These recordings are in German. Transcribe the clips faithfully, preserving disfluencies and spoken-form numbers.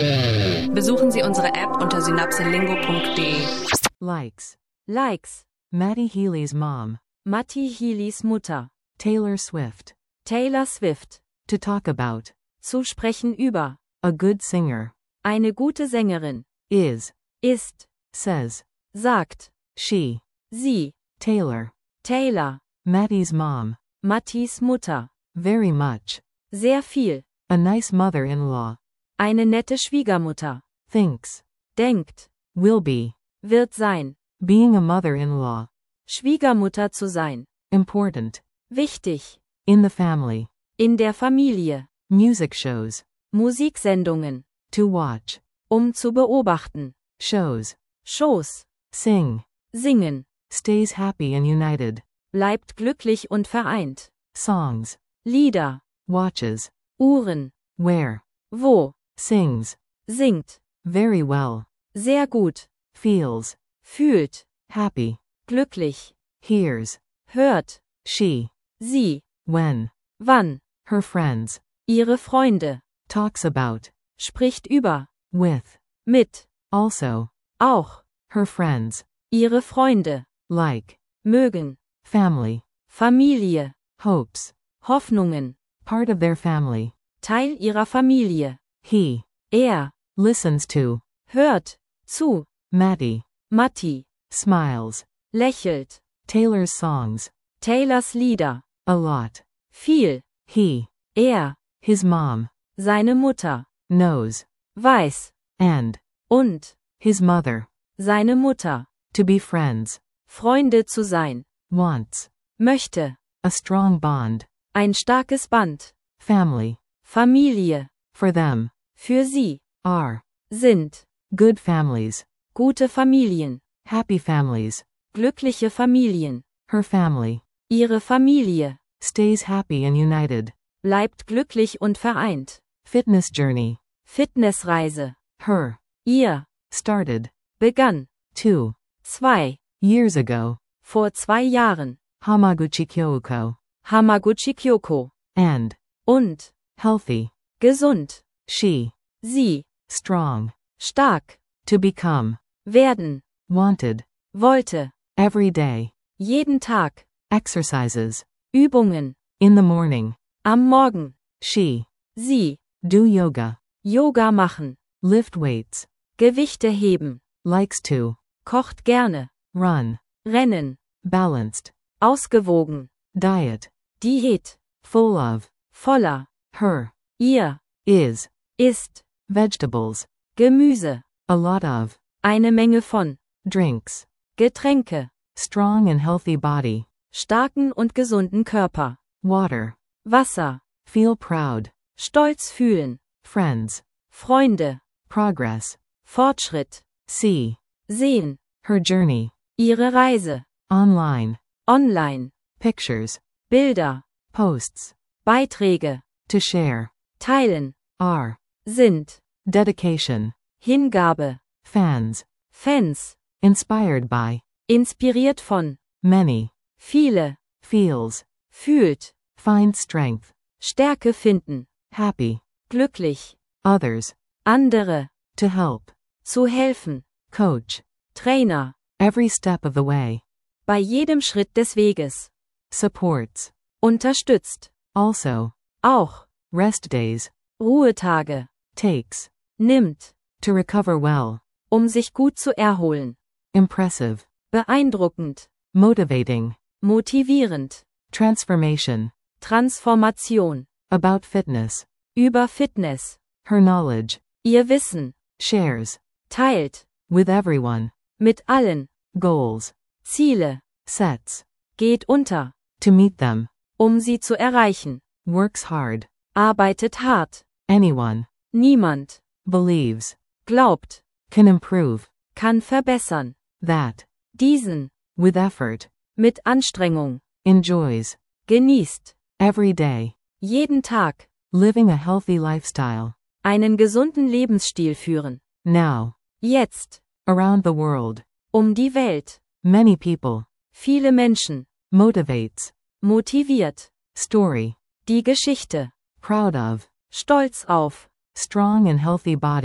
Besuchen Sie unsere App unter synapselingo punkt de. Likes. Likes. Matty Healy's mom. Matty Healys Mutter. Taylor Swift. Taylor Swift. To talk about. Zu sprechen über. A good singer. Eine gute Sängerin. Is. Ist. Says. Sagt. She. Sie. Taylor. Taylor. Matty's mom. Mattys Mutter. Very much. Sehr viel. A nice mother-in-law. Eine nette Schwiegermutter. Thinks. Denkt. Will be. Wird sein. Being a mother-in-law. Schwiegermutter zu sein. Important. Wichtig. In the family. In der Familie. Music shows. Musiksendungen. To watch. Um zu beobachten. Shows. Shows. Sing. Singen. Stays happy and united. Bleibt glücklich und vereint. Songs. Lieder. Watches. Uhren. Where. Wo. Sings. Singt. Very well. Sehr gut. Feels. Fühlt. Happy. Glücklich. Hears. Hört. She. Sie. When. Wann. Her friends. Ihre Freunde. Talks about. Spricht über. With. Mit. Also. Auch. Her friends. Ihre Freunde. Like. Mögen. Family. Familie. Hopes. Hoffnungen. Part of their family. Teil ihrer Familie. He. Er. Listens to. Hört. Zu. Matty. Matti. Smiles. Lächelt. Taylor's songs. Taylors Lieder. A lot. Viel. He. Er. His mom. Seine Mutter. Knows. Weiß. And. Und. His mother. Seine Mutter. To be friends. Freunde zu sein. Wants. Möchte. A strong bond. Ein starkes Band. Family. Familie. For them. Für sie. Are. Sind. Good families. Gute Familien. Happy families. Glückliche Familien. Her family. Ihre Familie. Stays happy and united. Bleibt glücklich und vereint. Fitness journey. Fitnessreise. Her. Ihr. Started. Begann. Two. Zwei. Years ago. Vor zwei Jahren. Hamaguchi Kyoko. Hamaguchi Kyoko. And. Und. Healthy. Gesund. She. Sie. Strong. Stark. To become. Werden. Wanted. Wollte. Every day. Jeden Tag. Exercises. Übungen. In the morning. Am Morgen. She. Sie. Do yoga. Yoga machen. Lift weights. Gewichte heben. Likes to. Kocht gerne. Run. Rennen. Balanced. Ausgewogen. Diet. Diät. Full of. Voller. Her. Ihr. Is. Ist. Vegetables. Gemüse. A lot of. Eine Menge von. Drinks. Getränke. Strong and healthy body. Starken und gesunden Körper. Water. Wasser. Feel proud. Stolz fühlen. Friends. Freunde. Progress. Fortschritt. See. Sehen. Her journey. Ihre Reise. Online. Online. Pictures. Bilder. Posts. Beiträge. To share. Teilen. Are. Sind. Dedication. Hingabe. Fans. Fans. Inspired by. Inspiriert von. Many. Viele. Feels. Fühlt. Find strength. Stärke finden. Happy. Glücklich. Others. Andere. To help. Zu helfen. Coach. Trainer. Every step of the way. Bei jedem Schritt des Weges. Supports. Unterstützt. Also. Auch. Rest days. Ruhetage. Takes. Nimmt. To recover well. Um sich gut zu erholen. Impressive. Beeindruckend. Motivating. Motivierend. Transformation. Transformation. About fitness. Über Fitness. Her knowledge. Ihr Wissen. Shares. Teilt. With everyone. Mit allen. Goals. Ziele. Sets. Geht unter. To meet them. Um sie zu erreichen. Works hard. Arbeitet hart. Anyone. Niemand. Believes. Glaubt. Can improve. Kann verbessern. That. Diesen. With effort. Mit Anstrengung. Enjoys. Genießt. Every day. Jeden Tag. Living a healthy lifestyle. Einen gesunden Lebensstil führen. Now. Jetzt. Around the world. Um die Welt. Many people. Viele Menschen. Motivates. Motiviert. Story. Die Geschichte. Proud of. Stolz auf. Strong and healthy body.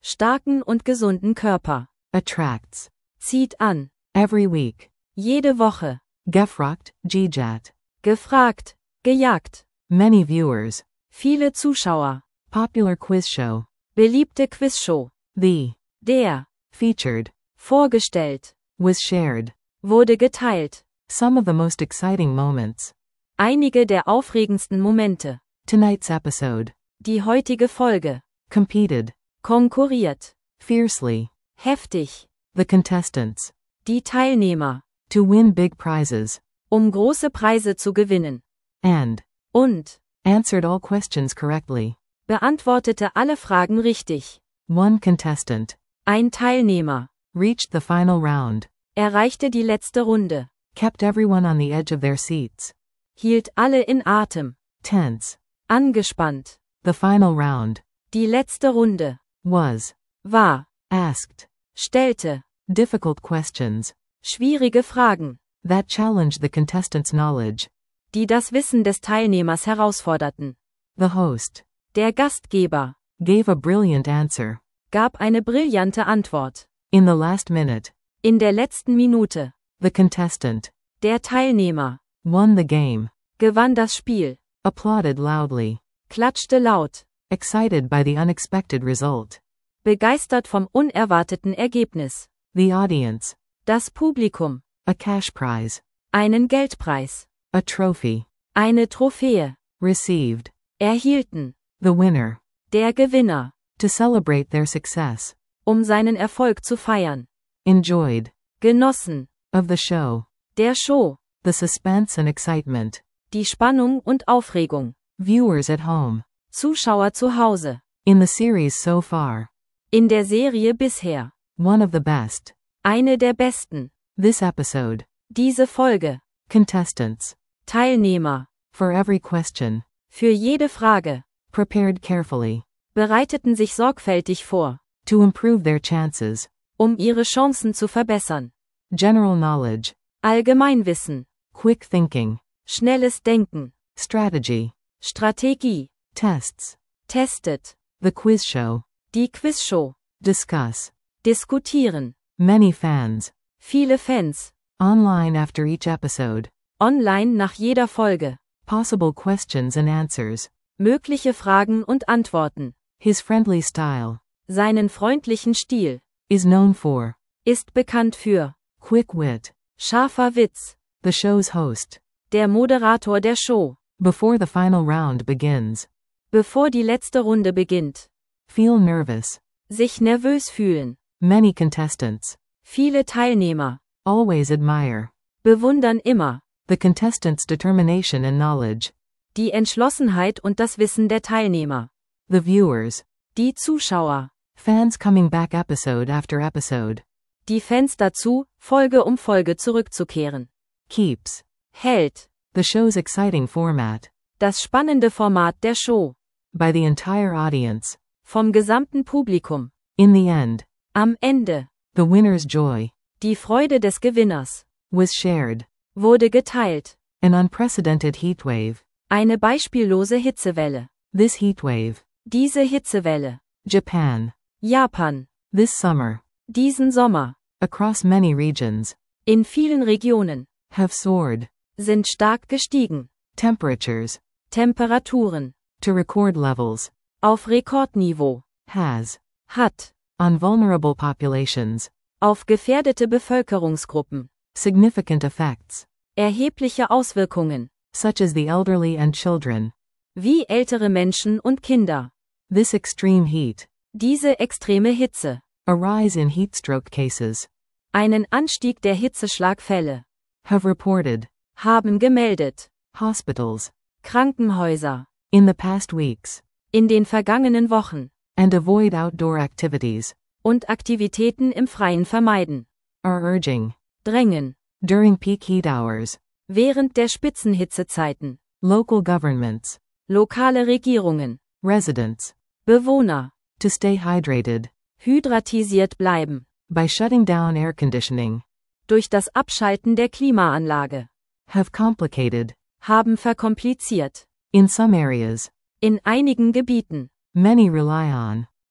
starken und gesunden Körper. Attracts. Zieht an. Every week. Jede Woche. Gefragt, Gejat. Gefragt. Gejagt. Many viewers. Viele Zuschauer. Popular quiz show. Beliebte Quizshow. The. Der. Featured. Vorgestellt. Was shared. Wurde geteilt. Some of the most exciting moments. Einige der aufregendsten Momente. Tonight's episode. Die heutige Folge. Competed. Konkurriert. Fiercely. Heftig. The contestants. Die Teilnehmer. To win big prizes. Um große Preise zu gewinnen. And. Und. Answered all questions correctly. Beantwortete alle Fragen richtig. One contestant. Ein Teilnehmer. Reached the final round. Erreichte die letzte Runde. Kept everyone on the edge of their seats. Hielt alle in Atem. Tense. Angespannt. The final round. Die letzte Runde. Was. War. Asked. Stellte. Difficult questions. Schwierige Fragen. That challenged the contestants' knowledge. Die das Wissen des Teilnehmers herausforderten. The host. Der Gastgeber. Gave a brilliant answer. Gab eine brillante Antwort. In the last minute. In der letzten Minute. The contestant. Der Teilnehmer. Won the game. Gewann das Spiel. Applauded loudly. Klatschte laut. Excited by the unexpected result. Begeistert vom unerwarteten Ergebnis. The audience. Das Publikum. A cash prize. Einen Geldpreis. A trophy. Eine Trophäe. Received. Erhielten. The winner. Der Gewinner. To celebrate their success. Um seinen Erfolg zu feiern. Enjoyed. Genossen. Of the show. Der Show. The suspense and excitement. Die Spannung und Aufregung. Viewers at home. Zuschauer zu Hause. In the series so far. In der Serie bisher. One of the best. Eine der besten. This episode. Diese Folge. Contestants. Teilnehmer. For every question. Für jede Frage. Prepared carefully. Bereiteten sich sorgfältig vor. To improve their chances. Um ihre Chancen zu verbessern. General knowledge. Allgemeinwissen. Quick thinking. Schnelles Denken. Strategy. Strategie. Tests. Testet. The quiz show. Die Quizshow. Discuss. Diskutieren. Many fans. Viele Fans. Online after each episode. Online nach jeder Folge. Possible questions and answers. Mögliche Fragen und Antworten. His friendly style. Seinen freundlichen Stil. Is known for. Ist bekannt für. Quick wit. Scharfer Witz. The show's host. Der Moderator der Show. Before the final round begins. Bevor die letzte Runde beginnt. Feel nervous. Sich nervös fühlen. Many contestants. Viele Teilnehmer. Always admire. Bewundern immer. The contestants' determination and knowledge. Die Entschlossenheit und das Wissen der Teilnehmer. The viewers. Die Zuschauer. Fans coming back episode after episode. Die Fans dazu, Folge um Folge zurückzukehren. Keeps. Hält. The show's exciting format. Das spannende Format der Show. By the entire audience. Vom gesamten Publikum. In the end. Am Ende. The winner's joy. Die Freude des Gewinners. Was shared. Wurde geteilt. An unprecedented heatwave. Eine beispiellose Hitzewelle. This heatwave. Diese Hitzewelle. Japan. Japan. This summer. Diesen Sommer. Across many regions. In vielen Regionen. Have soared. Sind stark gestiegen. Temperatures. Temperaturen. To record levels. Auf Rekordniveau. Has. Hat. On vulnerable populations. Auf gefährdete Bevölkerungsgruppen. Significant effects. Erhebliche Auswirkungen. Such as the elderly and children. Wie ältere Menschen und Kinder. This extreme heat. Diese extreme Hitze. A rise in heatstroke cases. Einen Anstieg der Hitzeschlagfälle. Have reported. Haben gemeldet. Hospitals. Krankenhäuser. In the past weeks. In den vergangenen Wochen. And avoid outdoor activities. Und Aktivitäten im Freien vermeiden. Are urging. Drängen. During peak heat hours. Während der Spitzenhitzezeiten. Local governments. Lokale Regierungen. Residents. Bewohner. To stay hydrated. Hydratisiert bleiben. By shutting down air conditioning. Durch das Abschalten der Klimaanlage. Have complicated. Haben verkompliziert. In some areas. In einigen Gebieten. Many rely on.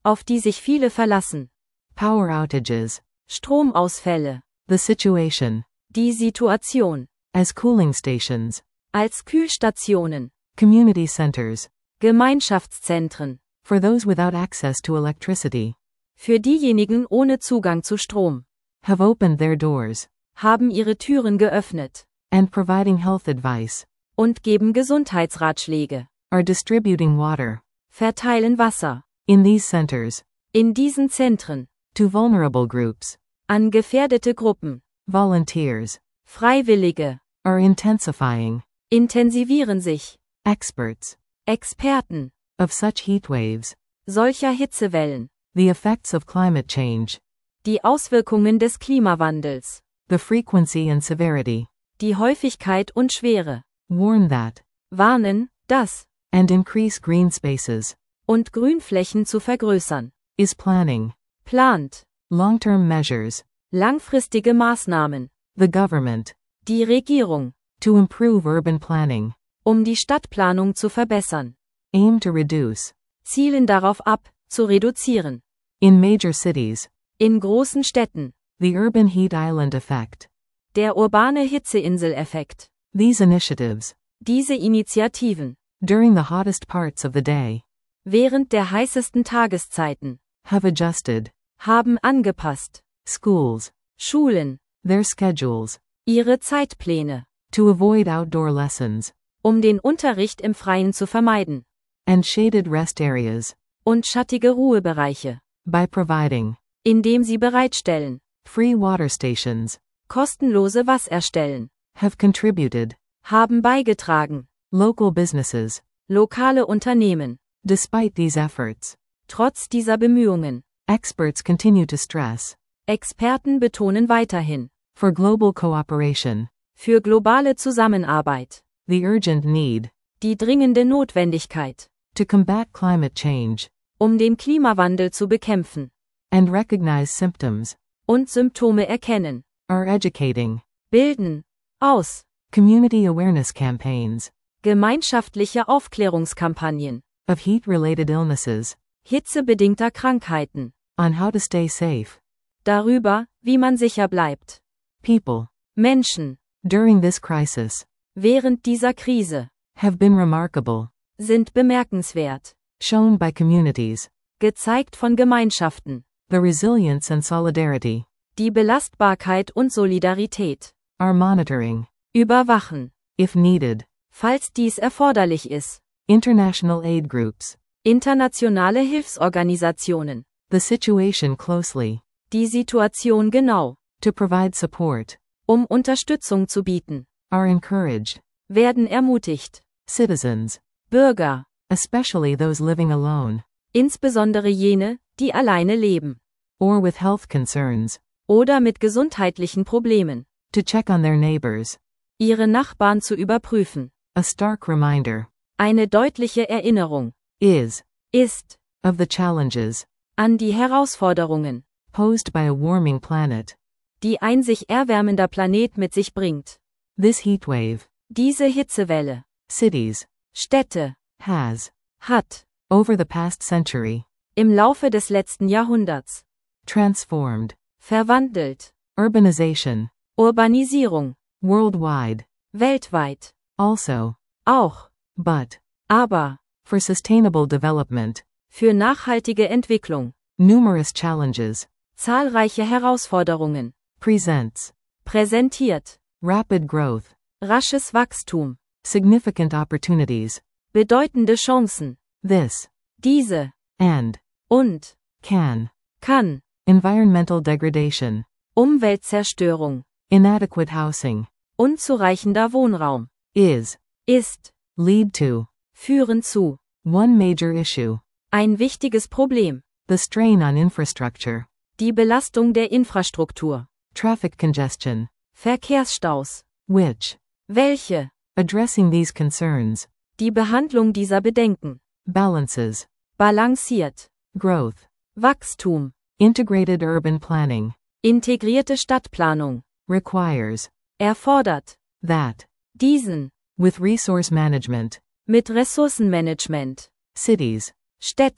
auf die sich viele verlassen. Power outages. Stromausfälle. The situation. Die Situation. As cooling stations. Als Kühlstationen. Community centers. Gemeinschaftszentren. For those without access to electricity. Für diejenigen ohne Zugang zu Strom. Have opened their doors. Haben ihre Türen geöffnet. And providing health advice. Und geben Gesundheitsratschläge. Are distributing water. Verteilen Wasser. In these centers. In diesen Zentren. To vulnerable groups. An gefährdete Gruppen. Volunteers. Freiwillige. Are intensifying. Intensivieren sich. Experts. Experten. Of such heat waves. Solcher Hitzewellen. The effects of climate change. Die Auswirkungen des Klimawandels. The frequency and severity. Die Häufigkeit und Schwere. Warn that. Warnen, dass. And increase green spaces. Und Grünflächen zu vergrößern. Is planning. Plant. Long-term measures. Langfristige Maßnahmen. The government. Die Regierung. To improve urban planning. Um die Stadtplanung zu verbessern. Aim to reduce. Zielen darauf ab, zu reduzieren. In major cities. In großen Städten. The urban heat island effect. Der urbane Hitzeinsel-Effekt. These initiatives. Diese Initiativen. During the hottest parts of the day. Während der heißesten Tageszeiten. Have adjusted. Haben angepasst. Schools. Schulen. Their schedules. Ihre Zeitpläne. To avoid outdoor lessons. Um den Unterricht im Freien zu vermeiden. And shaded rest areas. Und schattige Ruhebereiche. By providing. Indem sie bereitstellen. Free water stations. Kostenlose Wasserstellen. Have contributed. Haben beigetragen. Local businesses. Lokale Unternehmen. Despite these efforts. Trotz dieser Bemühungen. Experts continue to stress. Experten betonen weiterhin. For global cooperation. Für globale Zusammenarbeit. The urgent need. Die dringende Notwendigkeit. To combat climate change. Um den Klimawandel zu bekämpfen. And recognize symptoms. Und Symptome erkennen. Are educating. Bilden. Aus. Community awareness campaigns. Gemeinschaftliche Aufklärungskampagnen. Of heat-related illnesses. Hitzebedingter Krankheiten. On how to stay safe. Darüber, wie man sicher bleibt. People. Menschen. During this crisis. Während dieser Krise. Have been remarkable. Sind bemerkenswert. Shown by communities. Gezeigt von Gemeinschaften. The resilience and solidarity. Die Belastbarkeit und Solidarität. Are monitoring. Überwachen. If needed. Falls dies erforderlich ist. International aid groups. Internationale Hilfsorganisationen. The situation closely. Die Situation genau. To provide support. Um Unterstützung zu bieten. Are encouraged. Werden ermutigt. Citizens. Bürger. Especially those living alone. Insbesondere jene, die alleine leben. Or with health concerns. Oder mit gesundheitlichen Problemen. To check on their neighbors. Ihre Nachbarn zu überprüfen. A stark reminder. Eine deutliche Erinnerung. Is. Ist. Of the challenges. An die Herausforderungen. Posed by a warming planet. Die ein sich erwärmender Planet mit sich bringt. This heatwave. Diese Hitzewelle. Cities. Städte. Has. Hat. Over the past century. Im Laufe des letzten Jahrhunderts. Transformed. Verwandelt. Urbanization. Urbanisierung. Worldwide. Weltweit. Also. Auch. But. Aber. For sustainable development. Für nachhaltige Entwicklung. Numerous challenges. Zahlreiche Herausforderungen. Presents. Präsentiert. Rapid growth. Rasches Wachstum. Significant opportunities. Bedeutende Chancen. This. Diese. And. Und. Can. Kann. Environmental degradation. Umweltzerstörung. Inadequate housing. Unzureichender Wohnraum. Is. Ist. Lead to. Führen zu. One major issue. Ein wichtiges Problem. The strain on infrastructure. Die Belastung der Infrastruktur. Traffic congestion. Verkehrsstaus. Which. Welche. Addressing these concerns. Die Behandlung dieser Bedenken. Balances. Balanciert. Growth. Wachstum. Integrated urban planning. Integrierte Stadtplanung. Requires. Erfordert. That. Diesen. With resource management. Mit Ressourcenmanagement. Cities. Städte.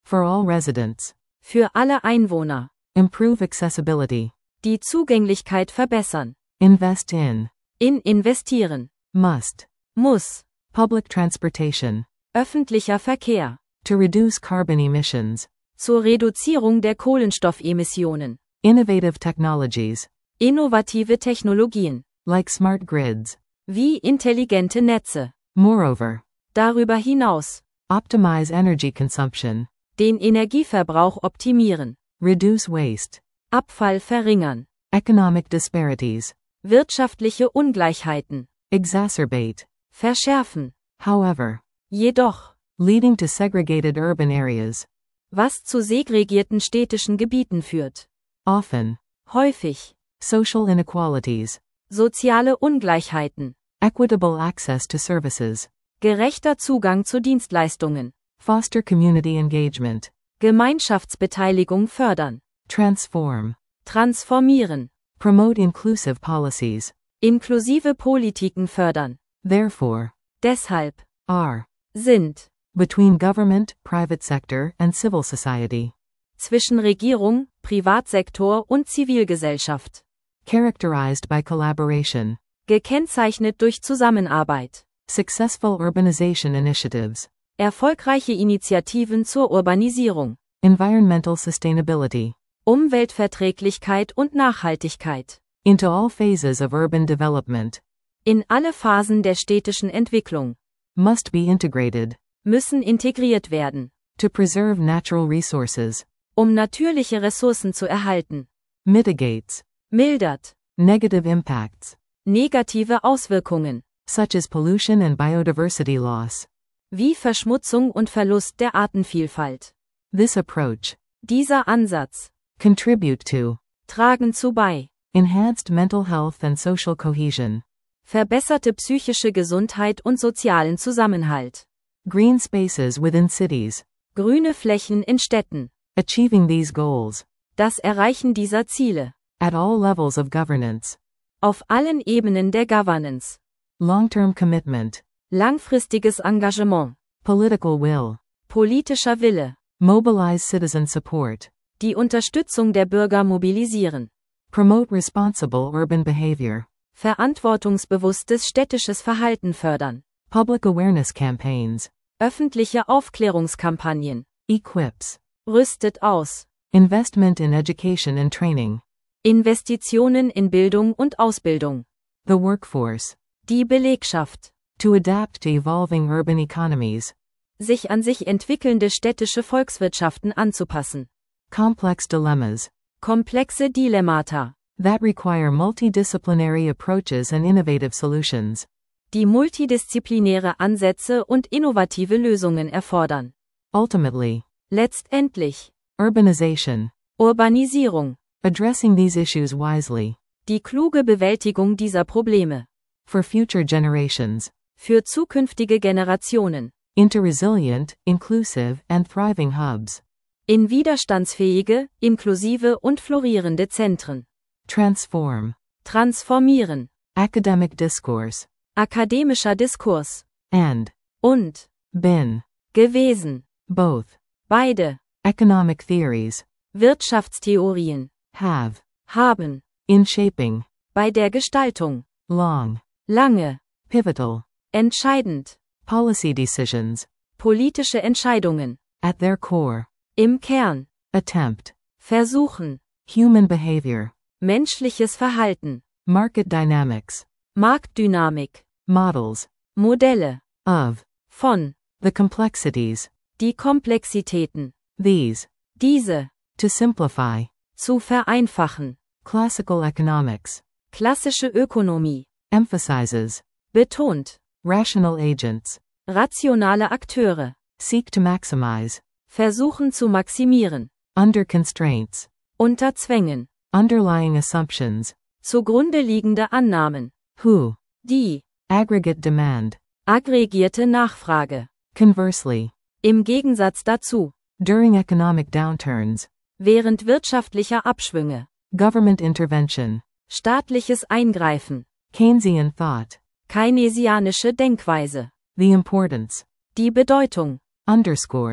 For all residents. Für alle Einwohner. Improve accessibility. Die Zugänglichkeit verbessern. Invest in. In investieren. Must. Muss. Public transportation. Öffentlicher Verkehr. To reduce carbon emissions. Zur Reduzierung der Kohlenstoffemissionen. Innovative technologies. Innovative Technologien. Like smart grids. Wie intelligente Netze. Moreover. Darüber hinaus. Optimize energy consumption. Den Energieverbrauch optimieren. Reduce waste. Abfall verringern. Economic disparities. Wirtschaftliche Ungleichheiten. Exacerbate. Verschärfen. However. Jedoch. Leading to segregated urban areas. Was zu segregierten städtischen Gebieten führt. Often. Häufig. Social inequalities. Soziale Ungleichheiten. Equitable access to services. Gerechter Zugang zu Dienstleistungen. Foster community engagement. Gemeinschaftsbeteiligung fördern. Transform. Transformieren. Promote inclusive policies. Inklusive Politiken fördern. Therefore. Deshalb. Are. Sind. Between government, private sector, and civil society. Zwischen Regierung, Privatsektor und Zivilgesellschaft. Characterized by collaboration. Gekennzeichnet durch Zusammenarbeit. Successful urbanization initiatives. Erfolgreiche Initiativen zur Urbanisierung. Environmental sustainability. Umweltverträglichkeit und Nachhaltigkeit. Into all phases of urban development. In alle Phasen der städtischen Entwicklung. Must be integrated. Müssen integriert werden. To preserve natural resources. Um natürliche Ressourcen zu erhalten. Mitigates. Mildert. Negative impacts. Negative Auswirkungen. Such as pollution and biodiversity loss. Wie Verschmutzung und Verlust der Artenvielfalt. This approach. Dieser Ansatz. Contribute to. Tragen zu bei. Enhanced mental health and social cohesion. Verbesserte psychische Gesundheit und sozialen Zusammenhalt. Green spaces within cities. Grüne Flächen in Städten. Achieving these goals. Das Erreichen dieser Ziele. At all levels of governance. Auf allen Ebenen der Governance. Long-term commitment. Langfristiges Engagement. Political will. Politischer Wille. Mobilize citizen support. Die Unterstützung der Bürger mobilisieren. Promote responsible urban behavior. Verantwortungsbewusstes städtisches Verhalten fördern. Public awareness campaigns. Öffentliche Aufklärungskampagnen. Equips. Rüstet aus. Investment in education and training. Investitionen in Bildung und Ausbildung. The workforce. Die Belegschaft. To adapt to evolving urban economies. Sich an sich entwickelnde städtische Volkswirtschaften anzupassen. Complex dilemmas. Komplexe Dilemmata. That require multidisciplinary approaches and innovative solutions. Die multidisziplinäre Ansätze und innovative Lösungen erfordern. Ultimately. Letztendlich. Urbanization. Urbanisierung. Addressing these issues wisely. Die kluge Bewältigung dieser Probleme. For future generations. Für zukünftige Generationen. Into resilient, inclusive, and thriving hubs. In widerstandsfähige, inklusive und florierende Zentren. Transform. Transformieren. Academic discourse. Akademischer Diskurs. And. Und. Been. Gewesen. Both. Beide. Economic theories. Wirtschaftstheorien. Have. Haben. In shaping. Bei der Gestaltung. Long. Lange. Pivotal. Entscheidend. Policy decisions. Politische Entscheidungen. At their core. Im Kern. Attempt. Versuchen. Human behavior. Menschliches Verhalten. Market dynamics. Marktdynamik. Models. Modelle. Of. Von. The complexities. Die Komplexitäten. These. Diese. To simplify. Zu vereinfachen. Classical economics. Klassische Ökonomie. Emphasizes. Betont. Rational agents. Rationale Akteure. Seek to maximize. Versuchen zu maximieren. Under constraints. Unter Zwängen. Underlying assumptions. Zugrunde liegende Annahmen. Who. Die. Aggregate demand. Aggregierte Nachfrage. Conversely. Im Gegensatz dazu. During economic downturns. Während wirtschaftlicher Abschwünge. Government intervention. Staatliches Eingreifen. Keynesian thought. Keynesianische Denkweise. The importance. Die Bedeutung. Underscores.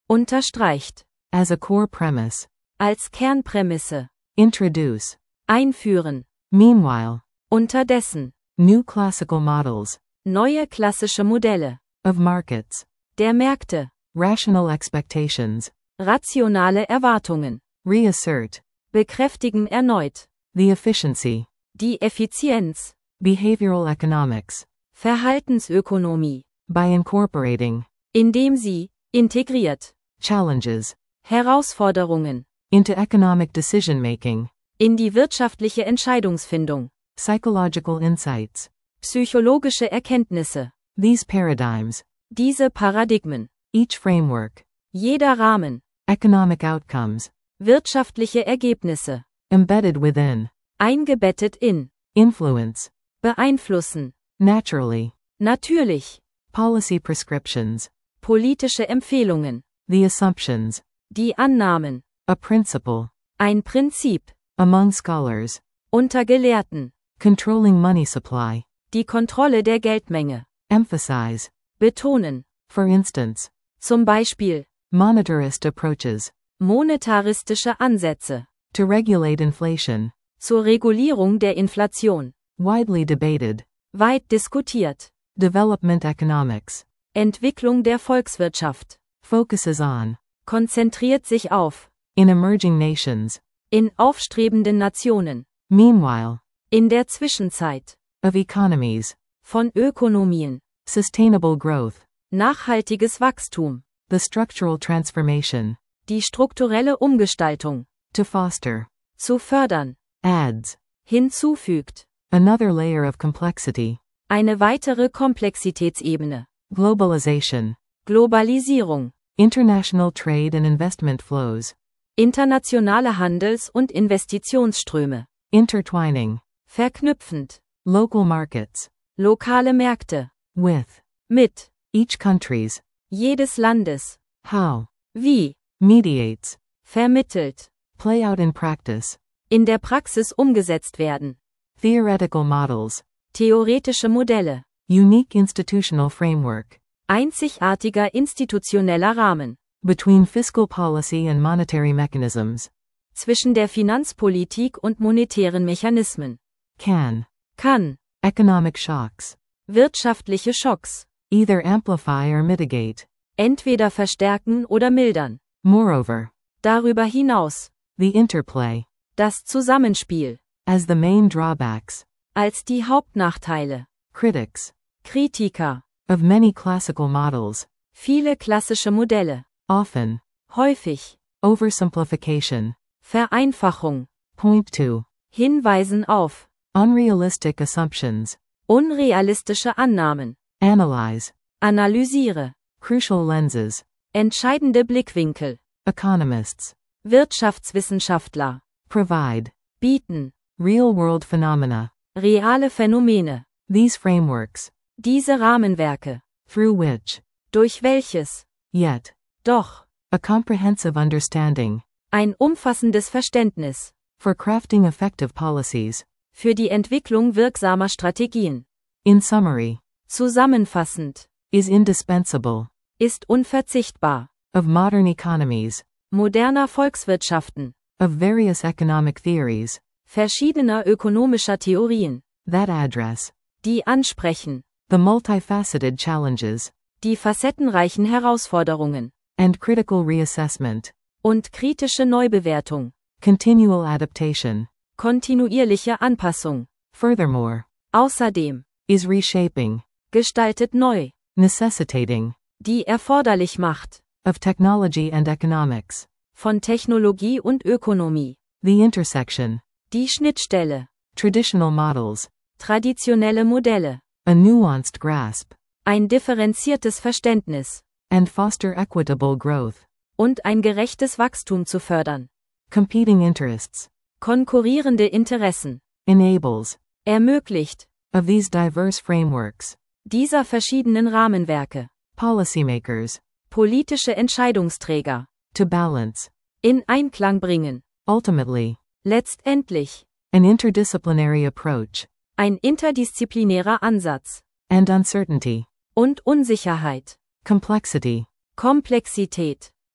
unterstreicht, as a core premise, als Kernprämisse, introduce, einführen, meanwhile, unterdessen, new classical models, neue klassische Modelle, of markets, der Märkte, rational expectations, rationale Erwartungen, reassert, bekräftigen erneut, the efficiency, die Effizienz, behavioral economics, Verhaltensökonomie, by incorporating, indem sie, integriert, challenges, Herausforderungen, into economic decision-making, in die wirtschaftliche Entscheidungsfindung, psychological insights, psychologische Erkenntnisse, these paradigms, diese Paradigmen, each framework, jeder Rahmen, economic outcomes, wirtschaftliche Ergebnisse, embedded within, eingebettet in, influence, beeinflussen, naturally, natürlich, policy prescriptions, politische Empfehlungen, the assumptions, die Annahmen, a principle, ein Prinzip, among scholars, unter Gelehrten, controlling money supply, die Kontrolle der Geldmenge, emphasize, betonen, for instance, zum Beispiel, monetarist approaches, monetaristische Ansätze, to regulate inflation, zur Regulierung der Inflation, widely debated, weit diskutiert, development economics, Entwicklung der Volkswirtschaft, focuses on, konzentriert sich auf, in emerging nations, in aufstrebenden Nationen, meanwhile, in der Zwischenzeit, of economies, von Ökonomien, sustainable growth, nachhaltiges Wachstum, the structural transformation, die strukturelle Umgestaltung, to foster, zu fördern, adds, hinzufügt, another layer of complexity, eine weitere Komplexitätsebene, globalization, Globalisierung, international trade and investment flows, internationale Handels- und Investitionsströme, intertwining, verknüpfend, local markets, lokale Märkte, with, mit, each country's, jedes Landes, how, wie, mediates, vermittelt, play out in practice, in der Praxis umgesetzt werden, theoretical models, theoretische Modelle, unique institutional framework, einzigartiger institutioneller Rahmen, between fiscal policy and monetary mechanisms, zwischen der Finanzpolitik und monetären Mechanismen, can, kann, economic shocks, wirtschaftliche Schocks, either amplify or mitigate, entweder verstärken oder mildern, moreover, darüber hinaus, the interplay, das Zusammenspiel, as the main drawbacks, als die Hauptnachteile, critics, Kritiker, of many classical models, viele klassische Modelle, often, häufig, oversimplification, Vereinfachung, point to, hinweisen auf, unrealistic assumptions, unrealistische Annahmen, analyze, analysiere, crucial lenses, entscheidende Blickwinkel, economists, Wirtschaftswissenschaftler, provide, bieten, real-world phenomena, reale Phänomene, these frameworks, diese Rahmenwerke, through which, durch welches, yet, doch, a comprehensive understanding, ein umfassendes Verständnis, for crafting effective policies, für die Entwicklung wirksamer Strategien, in summary, zusammenfassend, is indispensable, ist unverzichtbar, of modern economies, moderner Volkswirtschaften, of various economic theories, verschiedener ökonomischer Theorien, that address, die ansprechen, the multifaceted challenges, die facettenreichen Herausforderungen, and critical reassessment, und kritische Neubewertung, continual adaptation, kontinuierliche Anpassung, furthermore, außerdem, is reshaping, gestaltet neu, necessitating, die erforderlich macht, of technology and economics, von Technologie und Ökonomie, the intersection, die Schnittstelle, traditional models, traditionelle Modelle, a nuanced grasp, ein differenziertes Verständnis, and foster equitable growth, und ein gerechtes Wachstum zu fördern, competing interests, konkurrierende Interessen, enables, ermöglicht, of these diverse frameworks, dieser verschiedenen Rahmenwerke, policymakers, politische Entscheidungsträger, to balance, in Einklang bringen, ultimately, letztendlich, an interdisciplinary approach, ein interdisziplinärer Ansatz, and uncertainty, und Unsicherheit, complexity, Komplexität,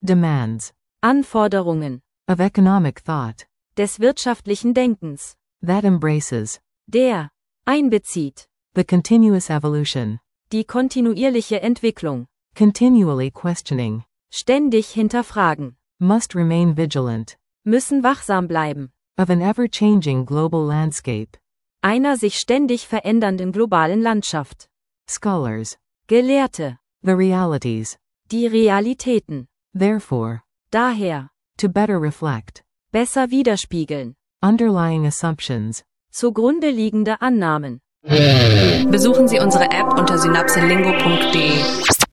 demands, Anforderungen, of economic thought, des wirtschaftlichen Denkens, that embraces, der einbezieht, the continuous evolution, die kontinuierliche Entwicklung, continually questioning, ständig hinterfragen, must remain vigilant, müssen wachsam bleiben, of an ever-changing global landscape, einer sich ständig verändernden globalen Landschaft, scholars, Gelehrte, the realities, die Realitäten, therefore, daher, to better reflect, besser widerspiegeln, underlying assumptions, zugrunde liegende Annahmen. Besuchen Sie unsere App unter synapselingo punkt de.